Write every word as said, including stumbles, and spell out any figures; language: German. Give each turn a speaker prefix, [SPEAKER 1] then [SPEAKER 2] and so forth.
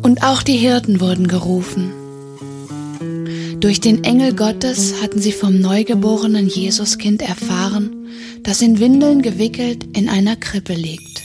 [SPEAKER 1] Und auch die Hirten wurden gerufen. Durch den Engel Gottes hatten sie vom neugeborenen Jesuskind erfahren, das in Windeln gewickelt in einer Krippe liegt.